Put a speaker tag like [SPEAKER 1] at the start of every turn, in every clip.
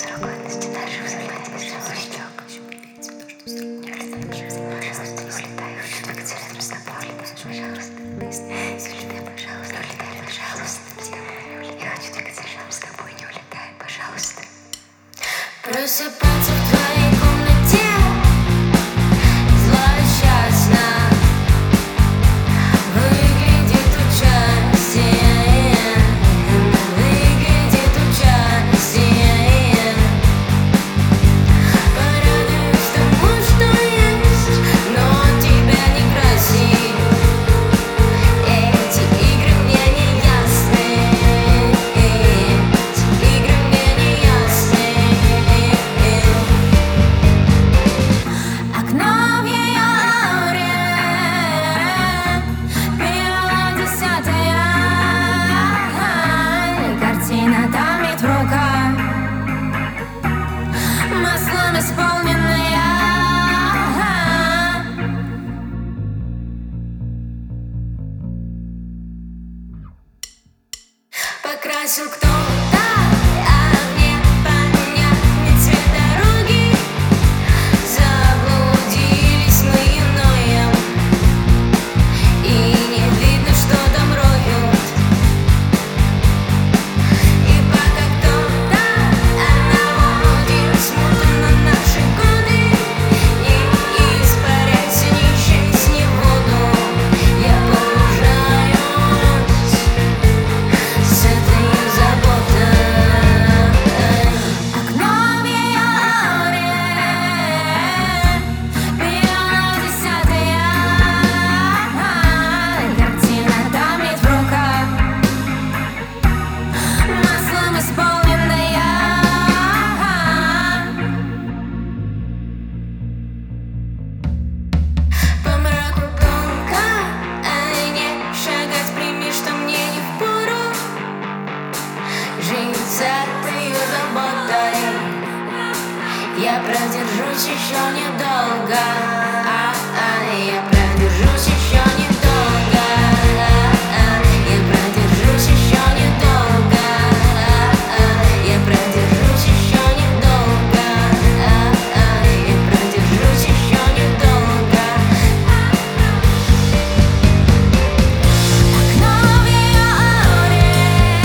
[SPEAKER 1] Просыпаться в твоей комнате злосчастно выглядит участие, выглядит участие. Порадуюсь тому, что есть, но тебя не красит. Эти игры мне не ясны, эти игры мне не ясны. Окно в ее ауре, пила 10-я, картина томит в руках, маслом исполненная. Покрасил кто-то, а мне понятный цвет дороги. Заблудились мы и ноем, и не видно, что там роют. И пока кто-то наводит смуту на наши годы, не испаряйся, не исчезни в воду. Я погружаюсь с этой заботой. Окно в ее ауре, пила 10-я, картина томит в руках, маслом исполненная. По мраку тонко, не шагать, прими, что мне не впору жить за твою заботой. Я продержусь еще недолго, я продержусь еще недолго, я продержусь еще недолго, я продержусь еще недолго, я продержусь еще недолго. Окно в ее ауре,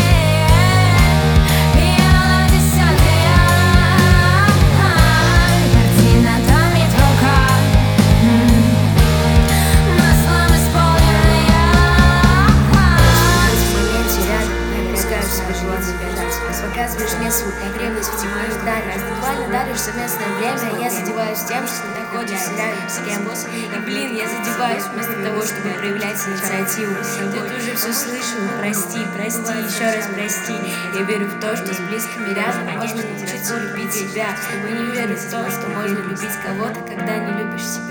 [SPEAKER 1] пила 10-я, картина томит в руках, маслом исполненная.
[SPEAKER 2] В моменте рядом напускаю в себе желание бежать. Показываешь мне свою потребность в тепле и даришь. Буквально даришь совместное время. Я задеваюсь тем, что ты находишься рядом с кем. И блин, я задеваюсь вместо того, чтобы проявлять инициативу. Ты уже все слышал, прости, прости, еще раз прости. Я верю в то, что с близкими рядом можно научиться любить себя. Но не верю в то, что можно любить кого-то, когда не любишь себя.